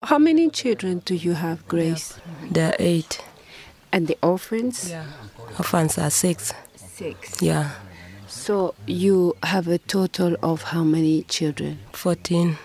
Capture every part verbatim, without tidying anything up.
How many children do you have, Grace? There are eight. And the orphans? Yeah. Orphans are six. Six. Yeah. So you have a total of how many children? Fourteen.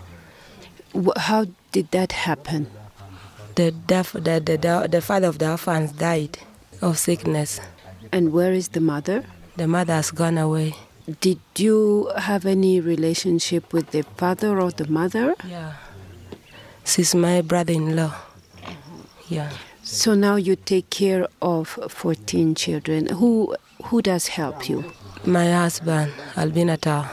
Wh- How did that happen? The, deaf, the, the, the, the father of the orphans died of sickness. And where is the mother? The mother has gone away. Did you have any relationship with the father or the mother? Yeah. She's my brother-in-law. Yeah. So now you take care of fourteen children. Who who does help you? My husband, Albina Tao.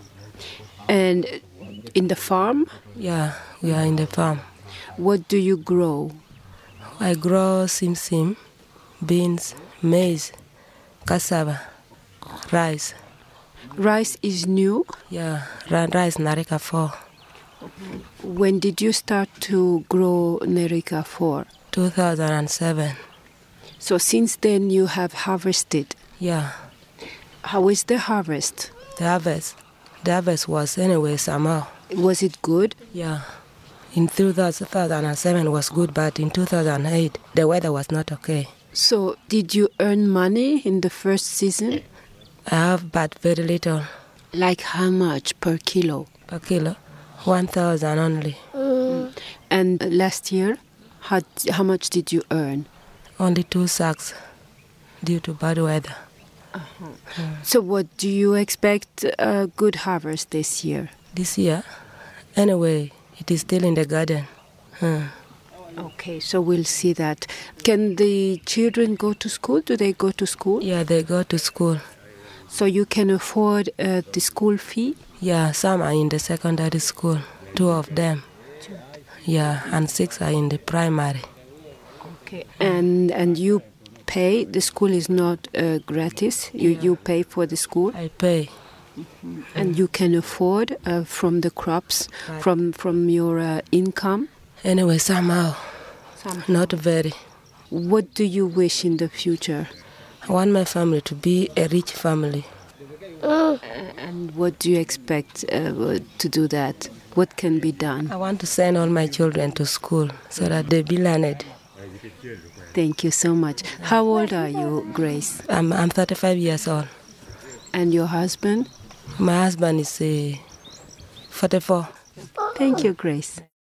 And in the farm, Yeah, we are in the farm. what do you grow? I grow sim-sim, beans, maize, cassava, rice. Rice is new. Yeah, ri- rice Narika four. When did you start to grow Nerika for? two thousand seven. So since then you have harvested. Yeah, How is the harvest? the harvest. The harvest was anyway somehow. Was it good? Yeah. In two thousand seven was good, but in two thousand eight the weather was not okay. So did you earn money in the first season? I have but very little Like how much per kilo? per kilo, one thousand only. And last year, how, how much did you earn? Only two sacks due to bad weather. So what do you expect a good harvest this year? This year, anyway, it is still in the garden. Hmm. Okay, so we'll see that. Can the children go to school? Do they go to school? Yeah, they go to school. So you can afford uh, the school fee? Yeah, some are in the secondary school, two of them. Yeah, and six are in the primary. Okay. And and you pay, the school is not uh, gratis, you, you pay for the school? I pay. And you can afford uh, from the crops, Right. from, from your uh, income? Anyway, somehow, not very. What do you wish in the future? I want my family to be a rich family. And what do you expect uh, to do that? What can be done? I want to send all my children to school so that they be learned. Thank you so much. How old are you, Grace? I'm, I'm thirty-five years old. And your husband? My husband is uh, forty-four. Thank you, Grace.